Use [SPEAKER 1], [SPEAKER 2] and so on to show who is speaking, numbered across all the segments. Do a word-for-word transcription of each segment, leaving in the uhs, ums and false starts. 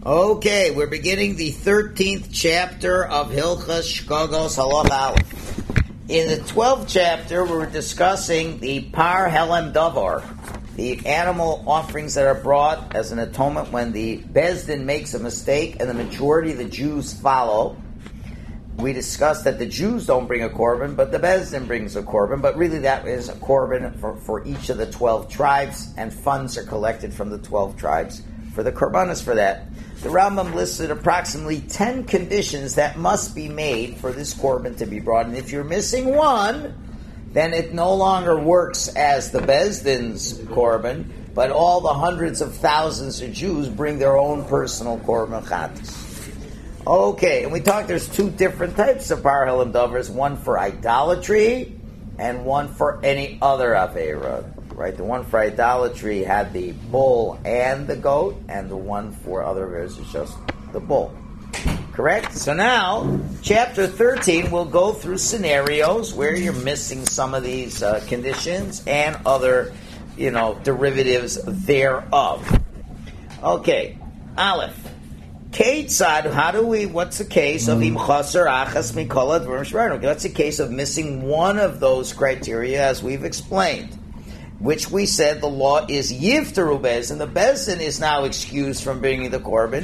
[SPEAKER 1] Okay, we're beginning the thirteenth chapter of Hilchas Shkogos Halach Aleph. In the twelfth chapter, we were discussing the Par Helem Davar, the animal offerings that are brought as an atonement when the Bezdin makes a mistake and the majority of the Jews follow. We discussed that the Jews don't bring a korban, but the Bezdin brings a korban, but really that is a korban for, for each of the twelve tribes, and funds are collected from the twelve tribes for the korbanos for that. The Rambam listed approximately ten conditions that must be made for this korban to be brought. And if you're missing one, then it no longer works as the Bezdin's korban, but all the hundreds of thousands of Jews bring their own personal korban chatas. Okay, and we talked there's two different types of Par Helem Davars, one for idolatry and one for any other Aveira. Right, the one for idolatry had the bull and the goat, and the one for other affairs is just the bull. Correct? So now, chapter thirteen will go through scenarios where you're missing some of these uh, conditions and other, you know, derivatives thereof. Okay, Aleph. Ketzad, how do we, what's the case of im chaser achas mikol advarim shvarnu? That's a case of missing one of those criteria, as we've explained. Which we said the law is yiftaru bezdin. The bezdin is now excused from bringing the korban.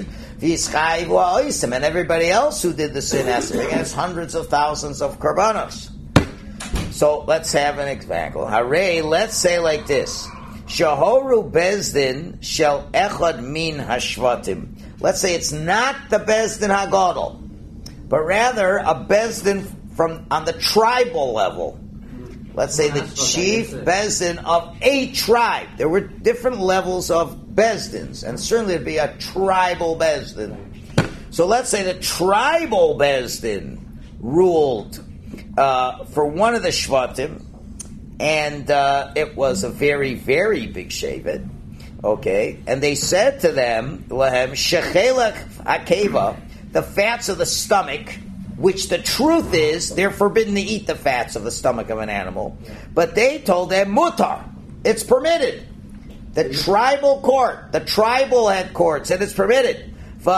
[SPEAKER 1] And everybody else who did the sin has to bring us hundreds of thousands of korbanos. So let's have an example. Hare, let's say like this: Shahoru bezdin shel echad min hashvatim. Let's say it's not the bezdin hagadol, but rather a bezdin from on the tribal level. Let's say the chief bezdin of a tribe. There were different levels of bezdins, and certainly it'd be a tribal bezdin. So let's say the tribal bezdin ruled uh, for one of the shvatim, and uh, it was a very, very big shevet. Okay, and they said to them, "Lahem shechelach akeva," the fats of the stomach. Which the truth is, they're forbidden to eat the fats of the stomach of an animal. But they told them, mutar, it's permitted. The tribal court, the tribal head court said it's permitted. And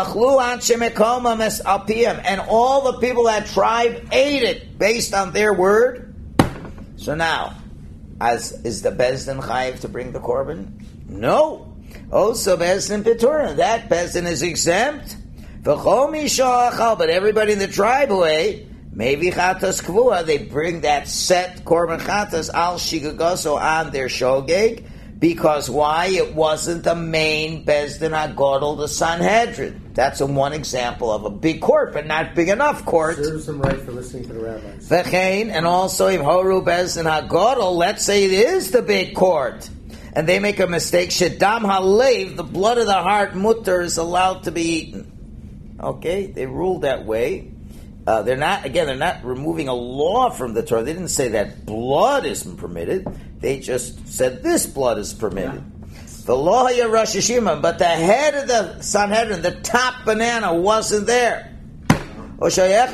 [SPEAKER 1] all the people of that tribe ate it based on their word. So now, as is the Bezdin chayiv to bring the korban? No. Also Bezdin Peturin, that Bezdin is exempt. But everybody in the tribe who ate, maybe chatas kvua, they bring that set korban chatas al shigagoso on their shogeg, because why? It wasn't the main bezdin hagadol, the Sanhedrin. That's a one example of a big court, but not big enough court.
[SPEAKER 2] Serves them right for listening to the rabbis.
[SPEAKER 1] V'chein, and also if horu bezdin hagadol, let's say it is the big court, and they make a mistake. Shedam halev, the blood of the heart, mutter, is allowed to be eaten. Okay, they ruled that way. Uh, they're not, again, they're not removing a law from the Torah. They didn't say that blood isn't permitted. They just said this blood is permitted. The law of Rosh Hashanah, but the head of the Sanhedrin, the top banana, wasn't there. Or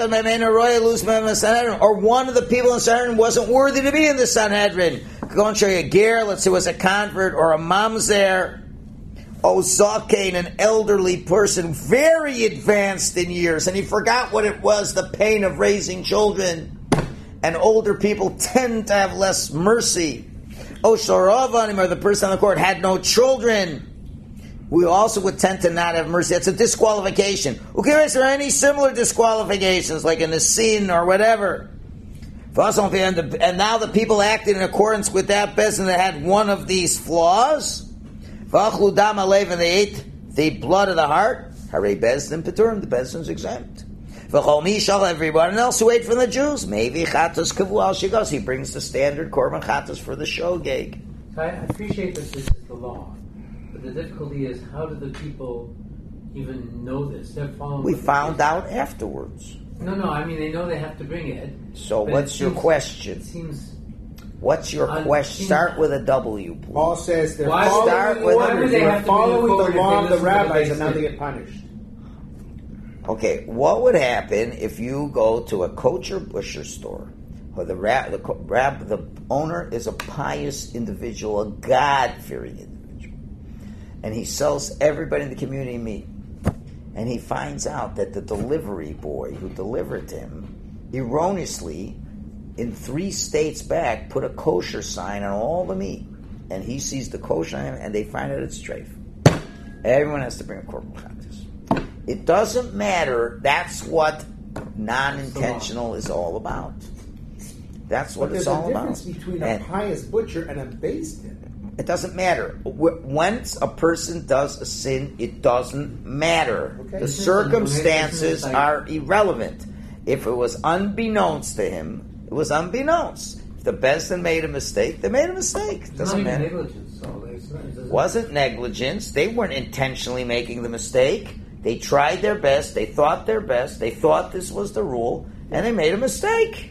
[SPEAKER 1] one of the people in the Sanhedrin wasn't worthy to be in the Sanhedrin. Go and show you a ger, let's say it was a convert, or a mamzer. Oh, Zakein, an elderly person, very advanced in years, and he forgot what it was, the pain of raising children. And older people tend to have less mercy. Oh, Shoravanim, or the person on the court, had no children. We also would tend to not have mercy. That's a disqualification. Okay, is there any similar disqualifications, like in the sin or whatever? And now the people acted in accordance with that bezdin that had one of these flaws. V'achlu dam alev, and they ate the blood of the heart. Harei bezdin peturim, the bezdin's exempt. V'chol mishal, everyone else who ate from the Jews, maybe chatos kavu al shigos, he brings the standard korban chatos for the shogeg.
[SPEAKER 3] So I appreciate that this is the law, but the difficulty is, how do the people even know this? They're following.
[SPEAKER 1] We found out afterwards.
[SPEAKER 3] No, no, I mean they know they have to bring it.
[SPEAKER 1] So what's your
[SPEAKER 3] seems,
[SPEAKER 1] question?
[SPEAKER 3] It seems.
[SPEAKER 1] What's your question? Start with a W, please.
[SPEAKER 2] Paul says they're
[SPEAKER 3] why
[SPEAKER 2] following,
[SPEAKER 1] start with
[SPEAKER 2] why
[SPEAKER 1] a,
[SPEAKER 2] they have following the law of the rabbis, and now
[SPEAKER 3] say.
[SPEAKER 2] they get punished.
[SPEAKER 1] Okay, what would happen if you go to a kosher butcher store, or the rab, the, rab, the owner is a pious individual, a God-fearing individual, and he sells everybody in the community meat. and he finds out that the delivery boy who delivered to him erroneously, in three states back, put a kosher sign on all the meat. And he sees the kosher sign, and they find out it's treif. Everyone has to bring a korban chatas. It doesn't matter. That's what non-intentional is all about. That's what
[SPEAKER 2] but
[SPEAKER 1] it's
[SPEAKER 2] all
[SPEAKER 1] all about.
[SPEAKER 2] There's a difference between
[SPEAKER 1] and
[SPEAKER 2] a pious butcher and a beis din.
[SPEAKER 1] It doesn't matter. Once a person does a sin, it doesn't matter.
[SPEAKER 2] Okay.
[SPEAKER 1] The circumstances are irrelevant. If it was unbeknownst to him, it was unbeknownst. If the beis din made a mistake, they made a mistake. It doesn't
[SPEAKER 3] not
[SPEAKER 1] matter.
[SPEAKER 3] Even negligence, so it's not, it
[SPEAKER 1] Wasn't negligence. They weren't intentionally making the mistake. They tried their best. They thought their best. They thought this was the rule, and they made a mistake.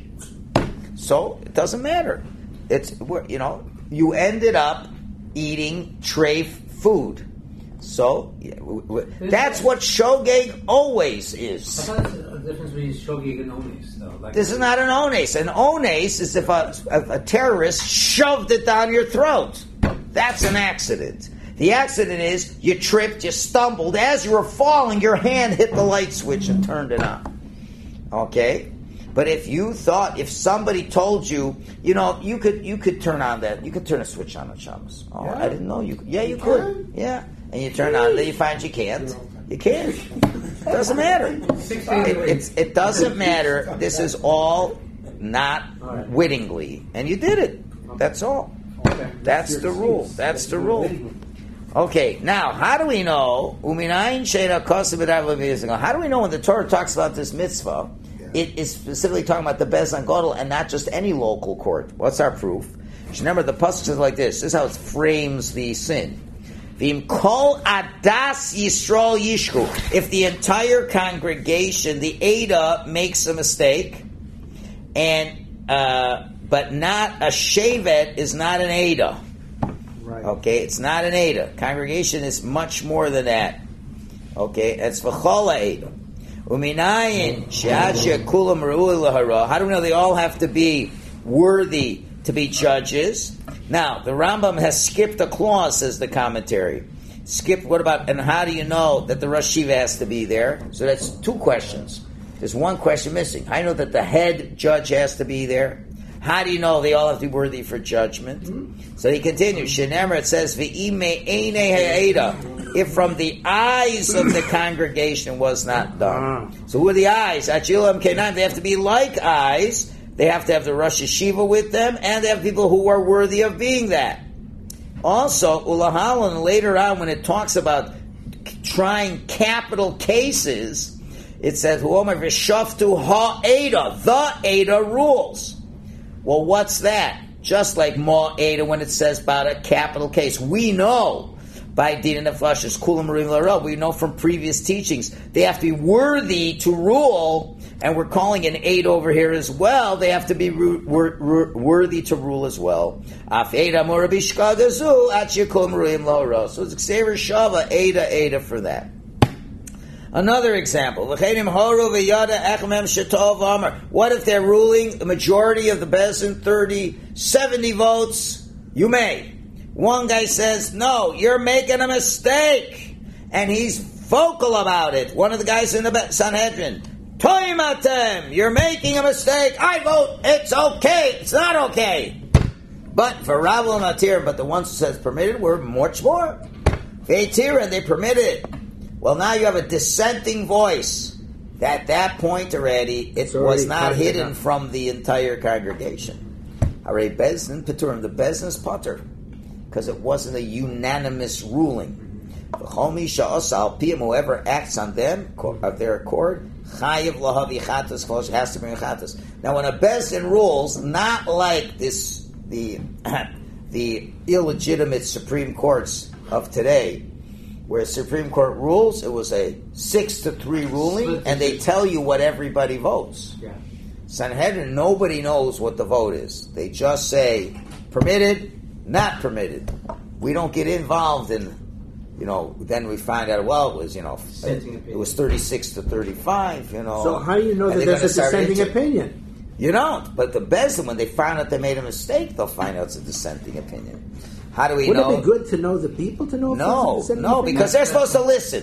[SPEAKER 1] So it doesn't matter. It's you know you ended up eating treif food. So yeah, w- w- that's what shogeg always
[SPEAKER 3] I
[SPEAKER 1] is.
[SPEAKER 3] thought there's a difference between shogeg and ones, though. Like,
[SPEAKER 1] This is not an ones. An ones is if a, if a terrorist shoved it down your throat. That's an accident. The accident is you tripped, you stumbled. As you were falling, your hand hit the light switch and turned it on. Okay? But if you thought, if somebody told you, you know, you could you could turn on that, you could turn a switch on on Shabbos. Oh,
[SPEAKER 2] Yeah.
[SPEAKER 1] I didn't know you could. Yeah, you,
[SPEAKER 2] You
[SPEAKER 1] could.
[SPEAKER 2] can?
[SPEAKER 1] Yeah. And you turn on, then you find you can't. You can't. It doesn't matter.
[SPEAKER 3] Six
[SPEAKER 1] It,
[SPEAKER 3] days a week.
[SPEAKER 1] it's, it doesn't matter. This is all not wittingly. And you did it. That's all.
[SPEAKER 2] Okay.
[SPEAKER 1] That's
[SPEAKER 2] your
[SPEAKER 1] the
[SPEAKER 2] excuse.
[SPEAKER 1] rule. That's the
[SPEAKER 2] your
[SPEAKER 1] rule.
[SPEAKER 2] witting.
[SPEAKER 1] Okay, now, how do we know? Uminayin sheina kosev b'dav levi. How do we know when the Torah talks about this mitzvah, it is specifically talking about the Beis Din Gadol and not just any local court? What's our proof? Remember, the pasuk says like this. This is how it frames the sin. V'im kol adas yisrael yishku. If the entire congregation, the Ada, makes a mistake, and uh, but not a shevet is not an Ada.
[SPEAKER 2] Right.
[SPEAKER 1] Okay, it's not an Ada. Congregation is much more than that. Okay, it's v'chola Ada. Uminayin she'ad she'kulam ru'ui lahara. How do we know they all have to be worthy to be judges? Now, the Rambam has skipped a clause, says the commentary. Skipped, what about, and how do you know that the Rosh Shiva has to be there? So that's two questions. There's one question missing. How do you know that the head judge has to be there? How do you know they all have to be worthy for judgment? Mm-hmm. So he continues. Shenemer, it says, V'ime eine ha'eda. If from the eyes of the congregation was not done. So who are the eyes? Achilam Kenan, they have to be like eyes. They have to have the Rosh Yeshiva with them, and they have people who are worthy of being that. Also, Ulahalan, later on, when it talks about trying capital cases, it says, Huomer v'shaftu ha'eda, the Ada rules. Well, what's that? Just like Ma Ada when it says about a capital case. We know by Din and Nefashis, Kulam Marim Larel, we know from previous teachings, they have to be worthy to rule, and we're calling an Ada over here as well. They have to be ru- wor- wor- worthy to rule as well. Af Ada Morabishkagazu, Achia Kulam Marim Larel. So it's Xavier Shava, Ada, Ada for that. Another example. What if they're ruling the majority of the Beis Din, thirty, seventy votes? You may. One guy says, no, you're making a mistake. And he's vocal about it. One of the guys in the Sanhedrin. Toimatem, you're making a mistake. I vote, it's okay. It's not okay. But for Rav Matir, but the ones who says permitted were much more. Veitir, and they permitted it. Well, now you have a dissenting voice. At that point already, it was not hidden enough from the entire congregation. Hare Beis Din Peturim, the Beis Din is Patur, because it wasn't a unanimous ruling. Whoever acts on them, of their accord, chayiv lahavi chatas, has to bring a chatas. Now, when a Beis Din rules, not like this, the the illegitimate Supreme Courts of today, where Supreme Court rules, it was a six to three ruling, and they tell you what everybody votes.
[SPEAKER 3] Yeah.
[SPEAKER 1] Sanhedrin, nobody knows what the vote is. They just say permitted, not permitted. We don't get involved in, you know. Then we find out, well, it was, you know, it was thirty-six to thirty-five. You know.
[SPEAKER 2] So how do you know that there's a dissenting opinion?
[SPEAKER 1] You don't. But the Beis Din, when they find out they made a mistake, they'll find out it's a dissenting opinion. How do we
[SPEAKER 2] Would
[SPEAKER 1] know?
[SPEAKER 2] Would it be good to know the people to know? If
[SPEAKER 1] No,
[SPEAKER 2] it's a
[SPEAKER 1] no,
[SPEAKER 2] opinion?
[SPEAKER 1] because they're supposed to listen.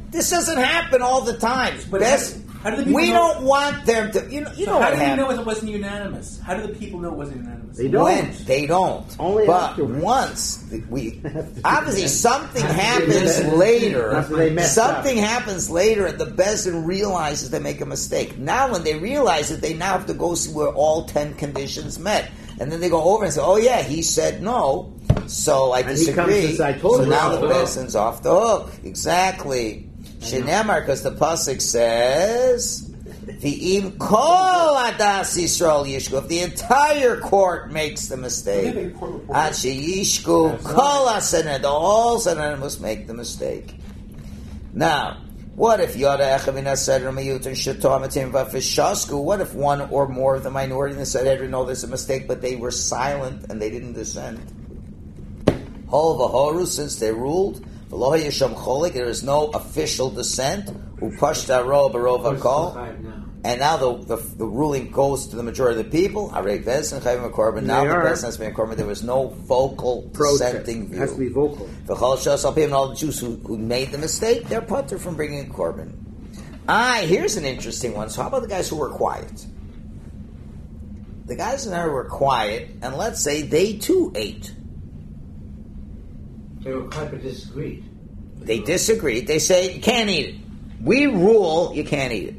[SPEAKER 1] This doesn't happen all the time.
[SPEAKER 4] But
[SPEAKER 1] Best,
[SPEAKER 4] how, how do the people
[SPEAKER 1] we
[SPEAKER 4] know?
[SPEAKER 1] don't want them to. You know, you
[SPEAKER 4] So
[SPEAKER 1] know
[SPEAKER 4] how
[SPEAKER 1] what
[SPEAKER 4] do we
[SPEAKER 1] happened.
[SPEAKER 4] know it wasn't unanimous? How do the people know it wasn't unanimous?
[SPEAKER 2] They don't.
[SPEAKER 1] When they don't.
[SPEAKER 2] Only
[SPEAKER 1] but
[SPEAKER 2] afterwards.
[SPEAKER 1] once we obviously something happens later.
[SPEAKER 2] After they messed
[SPEAKER 1] Something
[SPEAKER 2] up.
[SPEAKER 1] happens later, and the Bezdin realizes they make a mistake. Now, when they realize it, they now have to go see where all ten conditions met, and then they go over and say, "Oh yeah, he said no, so I
[SPEAKER 2] And he comes
[SPEAKER 1] disagree."
[SPEAKER 2] and says, "I told
[SPEAKER 1] so
[SPEAKER 2] you
[SPEAKER 1] now
[SPEAKER 2] so."
[SPEAKER 1] the Bezdin's off the hook. Exactly. Shenemar, because the pasuk says. V'im kol adas Yisrael yishku. If the entire court makes the mistake, ad sheyishku kol hasaned, the whole saned must make the mistake. Now, what if yada echav inaseder miyut and shatam etim v'fishasku? What if one or more of the minority in the Sanhedrin know there's a mistake, but they were silent and they didn't dissent? Hol v'horu, since they ruled, v'lo yisham cholik, there is no official dissent. Upashta ro barov hakol. And now the, the the ruling goes to the majority of the people. Harei Bezdin chayim korban. Now the Bezdin has been a korban. There was no vocal dissenting
[SPEAKER 2] It
[SPEAKER 1] view.
[SPEAKER 2] has to be vocal.
[SPEAKER 1] V'chol shas al pim, all the Jews who, who made the mistake, they're putter from bringing a korban. Ah, here's an interesting one. So how about the guys who were quiet? The guys who were quiet, and let's say they too ate.
[SPEAKER 3] They were quite but disagreed.
[SPEAKER 1] They disagreed. They say you can't eat it. We rule you can't eat it.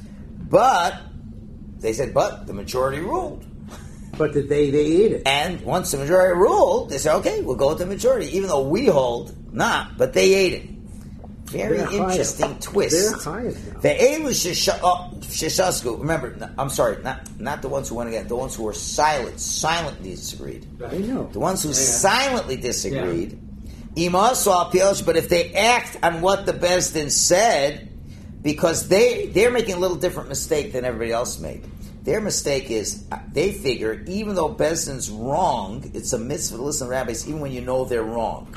[SPEAKER 1] But they said, but the majority ruled.
[SPEAKER 2] But did they, they ate it.
[SPEAKER 1] And once the majority ruled, they said, okay, we'll go with the majority, even though we hold not, but they ate it. Very
[SPEAKER 2] They're
[SPEAKER 1] interesting
[SPEAKER 2] higher.
[SPEAKER 1] twist.
[SPEAKER 2] They're higher now.
[SPEAKER 1] The Elu Shishasku, remember, I'm sorry, not, not the ones who went against, the ones who were silent, silently disagreed.
[SPEAKER 2] I know.
[SPEAKER 1] The ones who
[SPEAKER 3] Yeah.
[SPEAKER 1] silently disagreed, Imasu but if they act on what the Bezdin said, because they, they're making a little different mistake than everybody else made. Their mistake is, they figure, even though Bezdin's wrong, it's a mitzvah to listen to rabbis, even when you know they're wrong.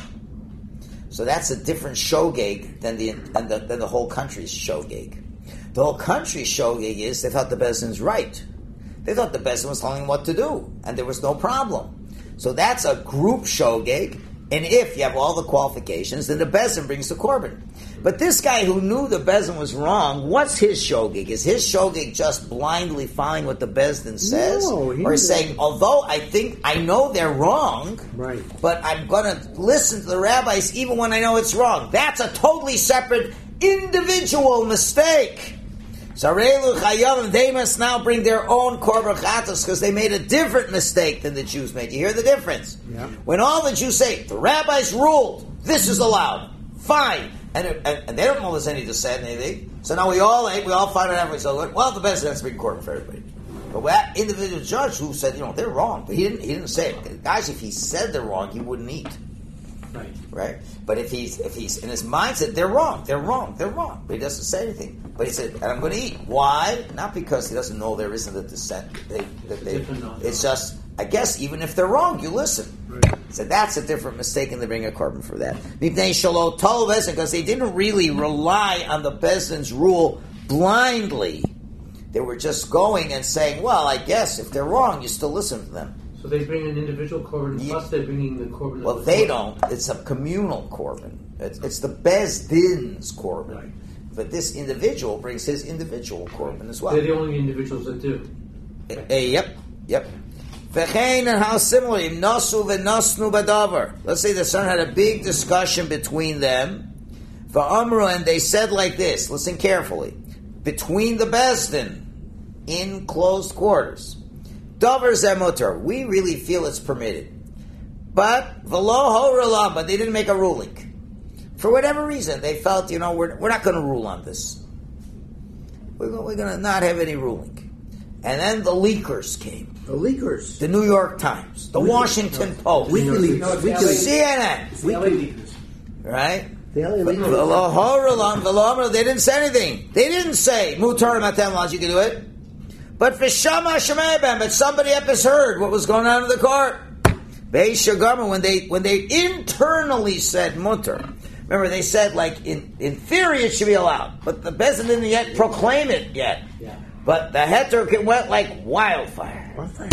[SPEAKER 1] So that's a different shogeg than the, than the, than the whole country's shogeg. The whole country's shogeg is, they thought the Bezdin's right. They thought the Bezdin was telling them what to do, and there was no problem. So that's a group shogeg, and if you have all the qualifications, then the Bezdin brings the korban. But this guy who knew the Bezdin was wrong, what's his shogeg? Is his shogeg just blindly following what the Bezdin says?
[SPEAKER 2] No, he
[SPEAKER 1] or is
[SPEAKER 2] was-
[SPEAKER 1] saying, although I think, I know they're wrong,
[SPEAKER 2] Right.
[SPEAKER 1] but I'm going to listen to the rabbis even when I know it's wrong. That's a totally separate individual mistake. So Reilu Chayavim, they must now bring their own korban chatos because they made a different mistake than the Jews made. You hear the difference?
[SPEAKER 2] Yeah.
[SPEAKER 1] When all the Jews say, the rabbis ruled, this is allowed, fine. And, and, and they don't know there's any dissent and anything. So now we all ate, we all find out everything. So, well, the best has to bring korban for everybody. But that individual judge who said, you know, they're wrong, but he didn't, he didn't say it. Guys, if he said they're wrong, he wouldn't eat.
[SPEAKER 3] Right.
[SPEAKER 1] Right? But if he's if he's in his mindset, they're wrong, they're wrong, they're wrong. But he doesn't say anything. But he said, and I'm going to eat. Why? Not because he doesn't know there isn't a dissent. They, that they, it's just, I guess, even if they're wrong, you listen.
[SPEAKER 2] Right.
[SPEAKER 1] So that's a different mistake, and they bring a korban for that. Because they didn't really rely on the Bezdin's rule blindly. They were just going and saying, well, I guess if they're wrong, you still listen to them.
[SPEAKER 3] So they bring an individual korban,
[SPEAKER 1] Yeah.
[SPEAKER 3] plus they're bringing the korban.
[SPEAKER 1] Well,
[SPEAKER 3] of the
[SPEAKER 1] they
[SPEAKER 3] court.
[SPEAKER 1] don't. It's a communal korban. It's, it's the Bezdin's korban.
[SPEAKER 3] Right.
[SPEAKER 1] But this individual brings his individual korban as well.
[SPEAKER 3] They're the only individuals that do.
[SPEAKER 1] Eh, eh, yep, yep. V'chein, and how similar, im nasu v'nasnu b'davar. Let's say the son had a big discussion between them. V'amru, and they said like this, listen carefully, between the Bezdin, in closed quarters. Davar zemuter, we really feel it's permitted. But, v'lo horalam, but they didn't make a ruling. For whatever reason, they felt, you know, we're, we're not going to rule on this. We're, go- we're going to not have any ruling. And then the leakers came.
[SPEAKER 2] The leakers.
[SPEAKER 1] The New York Times, the Washington Post,
[SPEAKER 2] WikiLeaks.
[SPEAKER 4] No, it's
[SPEAKER 2] WikiLeaks.
[SPEAKER 1] C N N,
[SPEAKER 4] It's the L A leakers.
[SPEAKER 1] right?
[SPEAKER 2] The L A
[SPEAKER 1] But
[SPEAKER 2] leakers.
[SPEAKER 1] v'lo horalam, v'lo amru, they didn't say anything. They didn't say, mutar matem laj, you can do it. But v'shama shemebem, but somebody up has heard what was going on in the court. Be'ishagarma, when they when they internally said mutar. Remember, they said, like, in, in theory it should be allowed, but the Bezdin didn't yet proclaim it yet.
[SPEAKER 3] Yeah.
[SPEAKER 1] But the heter went like wildfire.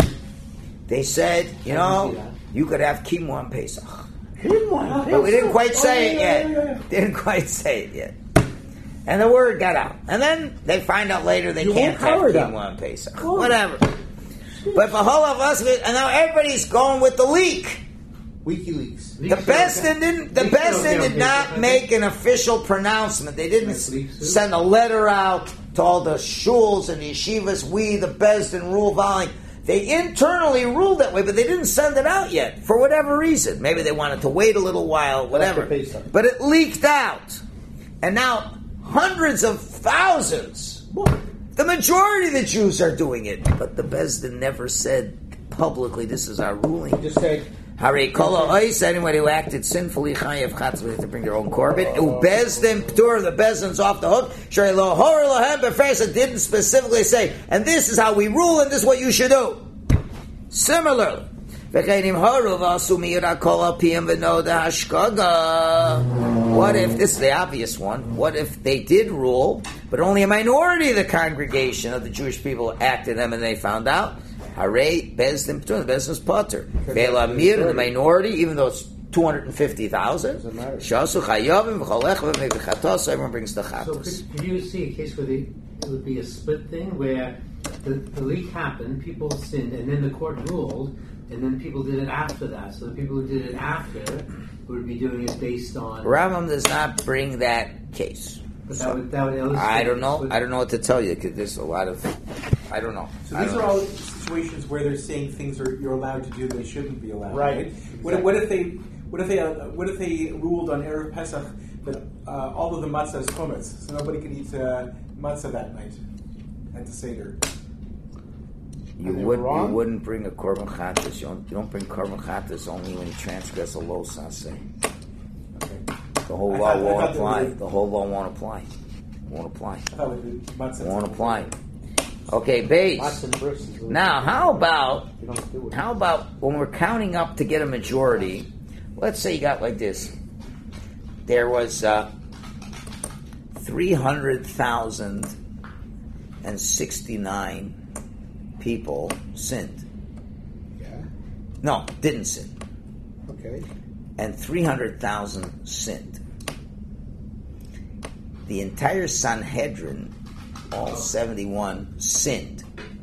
[SPEAKER 1] They said, you
[SPEAKER 3] How do you
[SPEAKER 1] know,
[SPEAKER 3] see that?
[SPEAKER 1] you could have kimu on Pesach.
[SPEAKER 2] He didn't want
[SPEAKER 1] But we didn't quite say
[SPEAKER 4] Oh,
[SPEAKER 1] it
[SPEAKER 4] yeah,
[SPEAKER 1] yet.
[SPEAKER 4] yeah, yeah.
[SPEAKER 1] Didn't quite say it yet. And the word got out. And then they find out later they
[SPEAKER 2] You
[SPEAKER 1] can't
[SPEAKER 2] won't
[SPEAKER 1] have
[SPEAKER 2] cover
[SPEAKER 1] Kiyum
[SPEAKER 2] them.
[SPEAKER 1] on Pesach.
[SPEAKER 2] Cool.
[SPEAKER 1] Whatever. But for whole of us, and now everybody's going with the leak.
[SPEAKER 2] WikiLeaks.
[SPEAKER 1] The Besdin didn't. The
[SPEAKER 3] Leaks don't
[SPEAKER 1] Besdin
[SPEAKER 3] count,
[SPEAKER 1] did not
[SPEAKER 3] okay.
[SPEAKER 1] make an official pronouncement. They didn't
[SPEAKER 3] Like leaks do?
[SPEAKER 1] send a letter out to all the shuls and the yeshivas. We, the Besdin, rule volume. They internally ruled that way, but they didn't send it out yet for whatever reason. Maybe they wanted to wait a little while, whatever.
[SPEAKER 2] After Pesach.
[SPEAKER 1] But it leaked out, and now hundreds of thousands. The majority of the Jews are doing it, but the Besdin never said publicly, "This is our ruling."
[SPEAKER 2] Just say,
[SPEAKER 1] Hare kol ois, anyone who acted sinfully, chayav chatzah, they have to bring their own korban. U bezdin ptur, the bezdin's off the hook. Shrei lo hor lohem befresh, it didn't specifically say, and this is how we rule, and this is what you should do. Similarly, v'cheinim haru v'asu miyura kol al piyam v'noda hashkaga. What if, this is the obvious one, what if they did rule, but only a minority of the congregation of the Jewish people acted them and they found out? Hare bezdin ptur, the bezdin's potter. Ve'el amir, in the minority, even though it's two hundred fifty thousand.
[SPEAKER 2] Doesn't matter.
[SPEAKER 1] Shasu chayavim v'cholech v'mevichatos, so everyone brings the
[SPEAKER 3] So
[SPEAKER 1] chatos.
[SPEAKER 3] could, could you see a case where they, it would be a split thing where the, the leak happened, people sinned, and then the court ruled, and then people did it after that. So the people who did it after would be doing it based on.
[SPEAKER 1] Rambam does not bring that case.
[SPEAKER 3] But that would, that would illustrate.
[SPEAKER 1] I don't know.
[SPEAKER 3] split-
[SPEAKER 1] I don't know what to tell you because there's a lot of. I don't know.
[SPEAKER 4] So
[SPEAKER 1] I
[SPEAKER 4] these
[SPEAKER 1] don't
[SPEAKER 4] are
[SPEAKER 1] know.
[SPEAKER 4] all situations where they're saying things are you're allowed to do they shouldn't be allowed.
[SPEAKER 2] Right.
[SPEAKER 4] What, what if they what if they uh, what if they ruled on Erev Pesach that uh, all of the matzah is chumetz, so nobody could eat uh, matzah that night at the seder?
[SPEAKER 1] You
[SPEAKER 2] Are they
[SPEAKER 1] would. You
[SPEAKER 2] wrong?
[SPEAKER 1] wouldn't bring a korban chatas. You don't. You don't bring korban chatas only when you transgress a lo saseh.
[SPEAKER 4] Okay.
[SPEAKER 1] The whole
[SPEAKER 4] I
[SPEAKER 1] law
[SPEAKER 4] thought- I
[SPEAKER 1] won't
[SPEAKER 4] thought they
[SPEAKER 1] apply.
[SPEAKER 4] were-
[SPEAKER 1] The whole law won't apply. Won't apply.
[SPEAKER 4] I thought with the matzah
[SPEAKER 1] Won't apply. Okay, base.
[SPEAKER 2] lots and verses.
[SPEAKER 1] Now, how about
[SPEAKER 2] You don't do it.
[SPEAKER 1] how about when we're counting up to get a majority? Let's say you got like this. There was uh, three hundred thousand and sixty-nine people sinned.
[SPEAKER 2] Yeah.
[SPEAKER 1] No, didn't sin.
[SPEAKER 2] Okay.
[SPEAKER 1] And three hundred thousand sinned. The entire Sanhedrin, all seventy-one, sinned.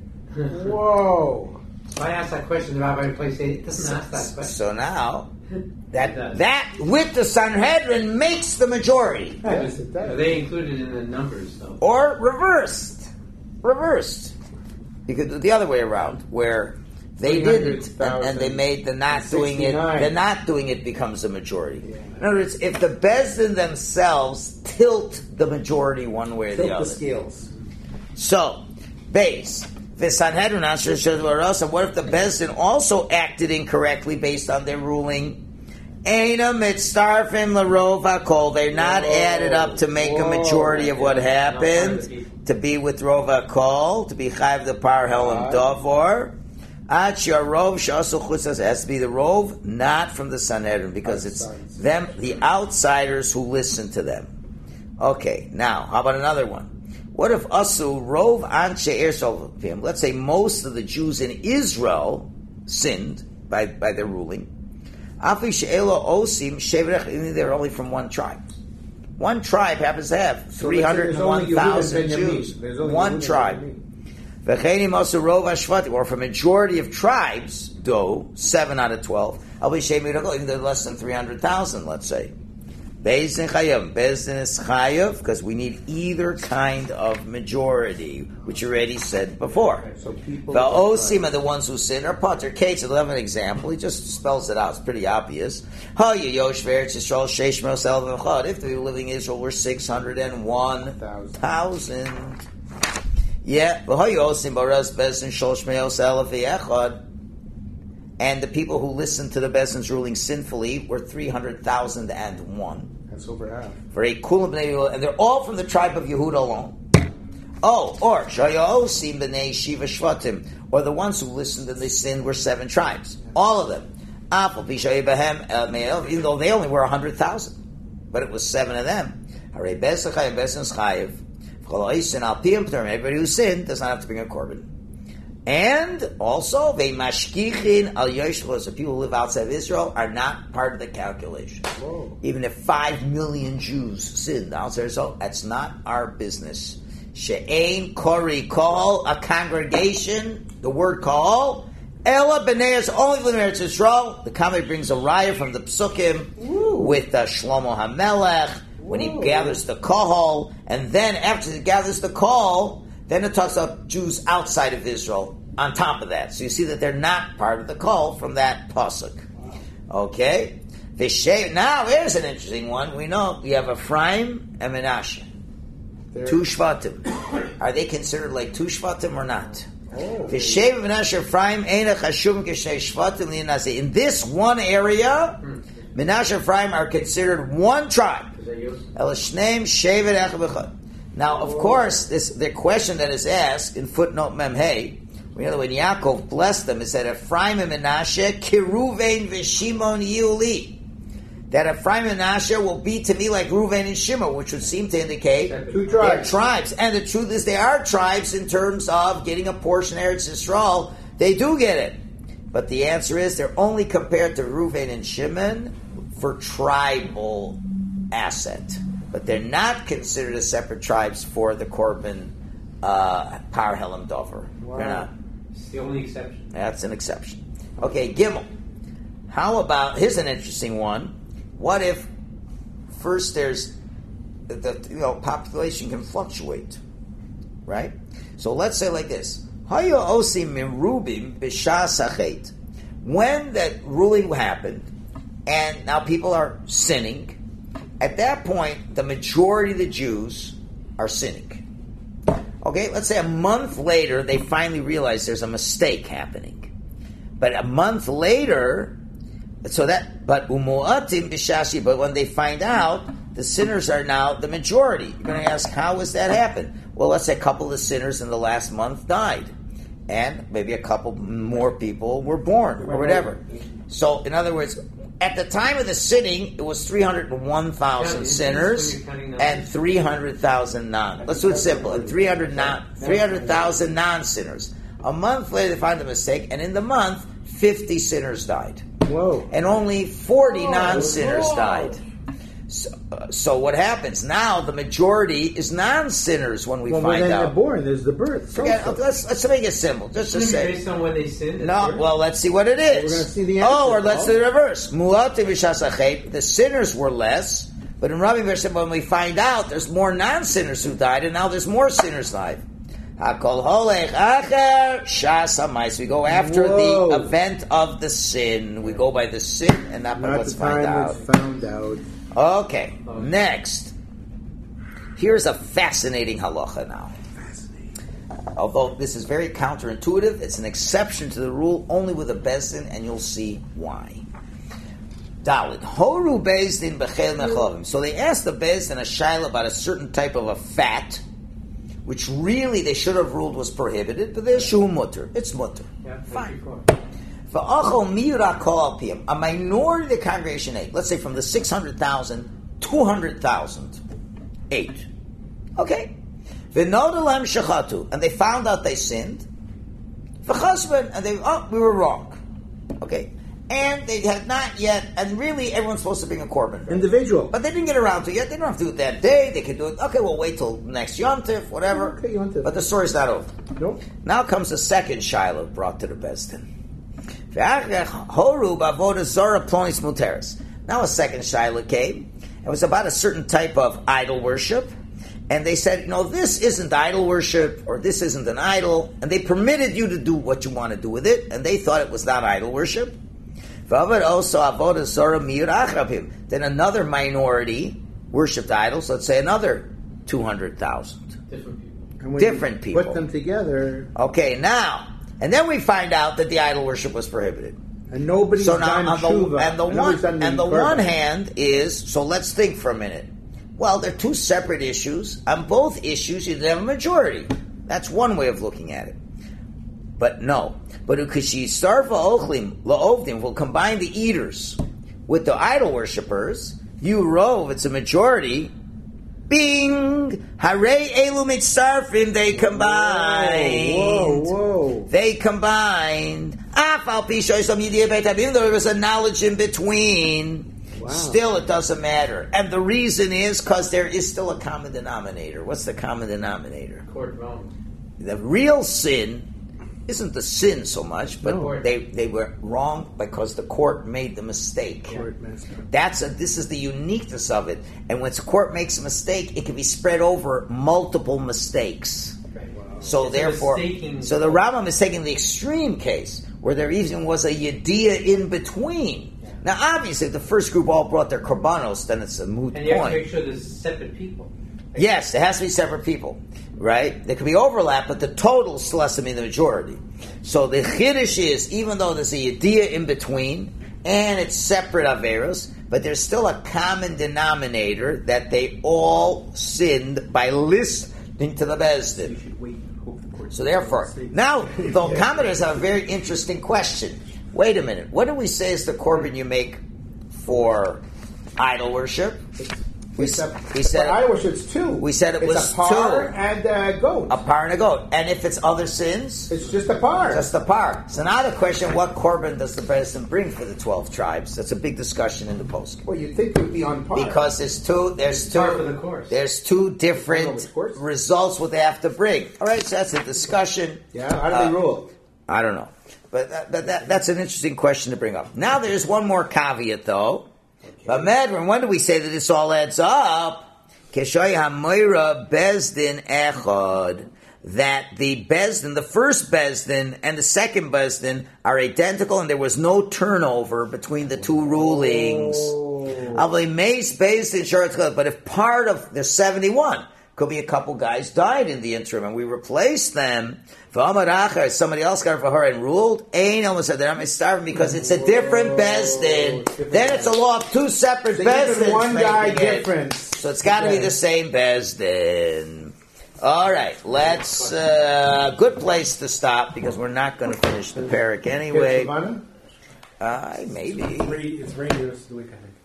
[SPEAKER 2] Whoa.
[SPEAKER 3] So I asked that question about every place. It doesn't ask that question.
[SPEAKER 1] So now,
[SPEAKER 3] It
[SPEAKER 1] that
[SPEAKER 3] does.
[SPEAKER 1] that with the Sanhedrin makes the majority.
[SPEAKER 2] Yes, it
[SPEAKER 3] Are
[SPEAKER 2] does.
[SPEAKER 3] they included in the numbers, though?
[SPEAKER 1] Or reversed. Reversed. You could do it the other way around, where they didn't, and, and they made the not doing it,
[SPEAKER 2] sixty-nine.
[SPEAKER 1] the not doing it becomes a majority.
[SPEAKER 2] Yeah.
[SPEAKER 1] In other words, if the Bezdin themselves tilt the majority one way or the
[SPEAKER 2] Tilt
[SPEAKER 1] other.
[SPEAKER 2] the scales.
[SPEAKER 1] So, base. The Sanhedrin answers Shadvarosa. What if the Bezdin also acted incorrectly based on their ruling? Eina mitzarfim larov hakol. They're not
[SPEAKER 2] Whoa.
[SPEAKER 1] added up to make a
[SPEAKER 2] Whoa.
[SPEAKER 1] majority of what
[SPEAKER 3] Yeah, not part of
[SPEAKER 1] happened.
[SPEAKER 3] it.
[SPEAKER 1] To be with rov hakol, to be chayv the par helam
[SPEAKER 2] Right.
[SPEAKER 1] davor. At sharov shasu chutzas has to be the rov, not from the Sanhedrin, because it's
[SPEAKER 2] Outsides.
[SPEAKER 1] them, the outsiders who listen to them. Okay, now how about another one? What if asu rov anshe ersovim? Let's say most of the Jews in Israel sinned by, by their ruling. Afi she'elo osim shevrech. They're only from one tribe. One tribe happens to have
[SPEAKER 2] So
[SPEAKER 1] three hundred and one thousand
[SPEAKER 2] there's only Yehuda and
[SPEAKER 1] Jews.
[SPEAKER 2] Benjamin. There's only
[SPEAKER 1] One
[SPEAKER 2] Yehuda and
[SPEAKER 1] tribe.
[SPEAKER 2] Benjamin.
[SPEAKER 1] V'cheinim asu rov hashvatim, or for a majority of tribes, do seven out of twelve. I'll be shaming even though less than three hundred thousand. Let's say. Bezdin chayav. Bezdin is chayav because we need either kind of majority, which you already said before.
[SPEAKER 2] Okay, so people.
[SPEAKER 1] The osim are the ones who sin are potter. Kate, I'll have an example. He just spells it out. It's pretty obvious. Ha yosh ve'eretz Yisrael sheish mil selv v'chad. If the living in Israel were six hundred and one thousand. Yeah, but ha yosim baras bezdin shlosh mil selv v'echad. And the people who listened to the Bezdin's ruling sinfully were three hundred thousand and one.
[SPEAKER 2] That's over half.
[SPEAKER 1] For a kulam b'nei Yehuda, and they're all from the tribe of Yehuda alone. Oh, or shayosim b'nei shiva shvatim, or the ones who listened and they sinned were seven tribes. All of them. Apal pishay behem el me'el, even though they only were a hundred thousand, but it was seven of them. Harei bezachayim bezins chayiv. V'chol ha'isen al piyam p'terim. Everybody who sinned does not have to bring a korban. And also, they mashkichin al yoshvos, the people who live outside of Israel, are not part of the calculation.
[SPEAKER 2] Whoa.
[SPEAKER 1] Even if five million Jews sinned outside of Israel, that's not our business. She'ein kori kol, a congregation, the word kol, ela b'nei is only the Eretz Yisrael. The Talmud brings a raya from the Psukim
[SPEAKER 2] Woo.
[SPEAKER 1] with uh, Shlomo HaMelech, when he
[SPEAKER 2] Whoa. gathers
[SPEAKER 1] gathers the kohol, and then after he gathers the kohol, then it talks about Jews outside of Israel on top of that. So you see that they're not part of the kohol from that pasuk. Okay? Vishay, now here's an interesting one. We know we have Ephraim and Menashe.
[SPEAKER 2] There-
[SPEAKER 1] Two Shvatim. Are they considered like two Shvatim or not?
[SPEAKER 2] Oh.
[SPEAKER 1] Vishay Menashe Ephraim Eina Chashuvim Kishnei Shvatim Li'naseh. In this one area, Menashe and Ephraim are considered one tribe.
[SPEAKER 3] Is that you?
[SPEAKER 1] Elishneim Shevet Echad B'Chad. Now, of course, this the question that is asked in footnote Memhei, we know that when Yaakov blessed them, it said Ephraim and Menashe Kiruvein v'Shimon Yuli. That Ephraim and Menashe will be to me like Ruvain and Shimon, which would seem to indicate
[SPEAKER 2] Two
[SPEAKER 1] they're
[SPEAKER 2] tribes.
[SPEAKER 1] tribes. And the truth is, they are tribes in terms of getting a portion of Eretz Yisrael. They do get it, but the answer is they're only compared to Ruvain and Shimon for tribal asset, but they're not considered as separate tribes for the Korban uh, Par Helam Dover.
[SPEAKER 2] Wow.
[SPEAKER 1] They're not.
[SPEAKER 3] It's the only exception.
[SPEAKER 1] That's an exception. Okay, Gimel. How about, here's an interesting one. What if first there's the, the you know population can fluctuate, right? So let's say like this: Hayo osim mirubim b'shas hachet. When that ruling happened, and now people are sinning, at that point the majority of the Jews are sinning. Okay, let's say a month later they finally realize there's a mistake happening, but a month later. So that, but umuatim b'shashi. But when they find out, the sinners are now the majority. You're going to ask, how has that happened? Well, let's say a couple of sinners in the last month died, and maybe a couple more people were born or whatever. So, in other words, at the time of the sinning, it was three hundred and one thousand
[SPEAKER 3] Yeah,
[SPEAKER 1] sinners
[SPEAKER 3] when you're counting numbers.
[SPEAKER 1] and three hundred thousand non. Let's do it simple. And three hundred non, three hundred thousand non-sinners. A month later, they find the mistake, and in the month, fifty sinners died.
[SPEAKER 2] Whoa.
[SPEAKER 1] And only forty
[SPEAKER 2] Whoa,
[SPEAKER 1] non-sinners
[SPEAKER 2] whoa.
[SPEAKER 1] died. So, uh, so what happens now? The majority is non-sinners when we
[SPEAKER 2] Well, when
[SPEAKER 1] find
[SPEAKER 2] they're
[SPEAKER 1] out.
[SPEAKER 2] born, there's the birth.
[SPEAKER 1] Forget,
[SPEAKER 2] also.
[SPEAKER 1] let's let's make it simple. Just to
[SPEAKER 3] Shouldn't it
[SPEAKER 1] say,
[SPEAKER 3] be based on when they sinned?
[SPEAKER 1] no. Well, let's see what it is.
[SPEAKER 2] We're gonna see the
[SPEAKER 1] oh,
[SPEAKER 2] answer,
[SPEAKER 1] or let's
[SPEAKER 2] Paul.
[SPEAKER 1] do the reverse. Mu'atim v'shasachet. The sinners were less, but in Rabbi Vershim, when we find out there's more non-sinners who died, and now there's more sinners died. Hakol holech acher shas hamais. We go after
[SPEAKER 2] Whoa.
[SPEAKER 1] the event of the sin. We go by the sin and not by
[SPEAKER 2] Not
[SPEAKER 1] what's
[SPEAKER 2] the
[SPEAKER 1] find
[SPEAKER 2] time
[SPEAKER 1] out.
[SPEAKER 2] it's found out.
[SPEAKER 1] Okay, next. Here's a fascinating halacha now. Although this is very counterintuitive, it's an exception to the rule only with a bezdin, and you'll see why. Dalit. Horu bezdin bechel mechovim. So they asked the bezdin a shaila about a certain type of a fat, which really they should have ruled was prohibited, but there's shu mutter. It's mutter.
[SPEAKER 3] Yeah,
[SPEAKER 1] Fine.
[SPEAKER 3] before.
[SPEAKER 1] V'achol miyura kol alpiyim. A minority of the congregation ate. Let's say from the six hundred thousand, two hundred thousand ate. Okay. V'nodalam shechatu. And they found out they sinned. V'chasben. And they, oh, we were wrong. Okay. And they had not yet, and really everyone's supposed to bring a korban.
[SPEAKER 2] Individual.
[SPEAKER 1] But they didn't get around to it yet. They don't have to do it that day. They could do it, okay, we'll wait till next Yom Tif, whatever.
[SPEAKER 2] Okay, Yom Tif.
[SPEAKER 1] But the story's not over.
[SPEAKER 2] Nope.
[SPEAKER 1] Now comes the second Shiloh brought to the Bezdin. Horu b'avodah zara plonis muteris. Now a second Shiloh came. It was about a certain type of idol worship. And they said, you know, this isn't idol worship, or this isn't an idol. And they permitted you to do what you want to do with it. And they thought it was not idol worship. Also, avodah zara miyud achrabim. Then another minority worshipped idols. Let's say another two hundred thousand.
[SPEAKER 3] Different people.
[SPEAKER 2] And when
[SPEAKER 1] Different
[SPEAKER 2] you
[SPEAKER 1] people.
[SPEAKER 2] Put them together,
[SPEAKER 1] Okay, now, and then we find out that the idol worship was prohibited.
[SPEAKER 2] and nobody's
[SPEAKER 1] So now,
[SPEAKER 2] done
[SPEAKER 1] on the,
[SPEAKER 2] tshuva,
[SPEAKER 1] and the
[SPEAKER 2] nobody's
[SPEAKER 1] one
[SPEAKER 2] done
[SPEAKER 1] and the
[SPEAKER 2] korban.
[SPEAKER 1] one hand is, so let's think for a minute. Well, they're two separate issues. On both issues, you have a majority. That's one way of looking at it. But no. But ukashiyistarva ochlim la'ovdim will combine the eaters with the idol worshippers. You rove, it's a majority. Bing! Hare elu mitzarfim, they combined.
[SPEAKER 2] Whoa, whoa.
[SPEAKER 1] They combined. Af al pi shoysom yidiyah beit habim, there was a knowledge in between.
[SPEAKER 2] Wow.
[SPEAKER 1] Still, it doesn't matter. And the reason is because there is still a common denominator. What's the common denominator?
[SPEAKER 3] Court wrong.
[SPEAKER 1] The real sin isn't the sin so much, but
[SPEAKER 3] No.
[SPEAKER 1] they, they were wrong because the court made the mistake.
[SPEAKER 2] Court messed up.
[SPEAKER 1] That's a, this is the uniqueness of it. And when the court makes a mistake, it can be spread over multiple mistakes.
[SPEAKER 3] Right.
[SPEAKER 1] So
[SPEAKER 3] It's a
[SPEAKER 1] therefore,
[SPEAKER 3] mistaking-
[SPEAKER 1] so the Rambam is taking the extreme case where there even was a yediyah in between.
[SPEAKER 3] Yeah.
[SPEAKER 1] Now, obviously, if the first group all brought their korbanos, then it's a moot
[SPEAKER 3] And you have to
[SPEAKER 1] point.
[SPEAKER 3] make sure there's separate people.
[SPEAKER 1] Yes, there has to be separate people, right? There could be overlap, but the total still has to be the majority. So the chiddush is, even though there's a yediyah in between, and it's separate averos, but there's still a common denominator that they all sinned by listening to the Bezdin.
[SPEAKER 4] You should wait and hope the court.
[SPEAKER 1] So therefore, now the commenters have a very interesting question. Wait a minute, what do we say is the korban you make for idol worship? We,
[SPEAKER 2] It's a,
[SPEAKER 1] we said
[SPEAKER 2] for idol worship, it's two.
[SPEAKER 1] we said it
[SPEAKER 2] it's
[SPEAKER 1] was
[SPEAKER 2] a par
[SPEAKER 1] two.
[SPEAKER 2] and a goat.
[SPEAKER 1] a par and a goat. And if it's other sins,
[SPEAKER 2] It's just a par.
[SPEAKER 1] just a par. So now the question, what korban does the Bezdin bring for the twelve tribes? That's a big discussion in the post.
[SPEAKER 2] well, you'd think it would be on par.
[SPEAKER 1] Because there's two, there's
[SPEAKER 3] It's
[SPEAKER 1] two,
[SPEAKER 3] par for the course.
[SPEAKER 1] there's two
[SPEAKER 2] Oh,
[SPEAKER 1] different
[SPEAKER 2] of course.
[SPEAKER 1] results what they have to bring. All right, so that's a discussion.
[SPEAKER 2] yeah, how do
[SPEAKER 1] Uh,
[SPEAKER 2] they rule?
[SPEAKER 1] I don't know. But, that, but that, that's an interesting question to bring up. Now there's one more caveat though. But Medrin, when do we say that this all adds up? Keshoy HaMoira Bezdin Echad. That the Bezdin, the first Bezdin and the second Bezdin are identical and there was no turnover between the two rulings. Avli Meis Bezdin Sharat, but if part of, there's seventy-one. Could be a couple guys died in the interim, and we replaced them. Somebody else got for her and ruled. Ain almost said they're not starving because it's a different Bezdin.
[SPEAKER 2] Different
[SPEAKER 1] Then it's a law of two separate
[SPEAKER 2] So even
[SPEAKER 1] Bezdins.
[SPEAKER 2] one guy
[SPEAKER 1] making it.
[SPEAKER 2] difference.
[SPEAKER 1] So it's got to be
[SPEAKER 2] Okay.
[SPEAKER 1] the same Bezdin. All right, let's. Uh, good place to stop because we're not going to finish the parak anyway.
[SPEAKER 2] Good, Shivana?
[SPEAKER 1] Uh, maybe.
[SPEAKER 4] It's rain- it's raining the rest of the week, I think.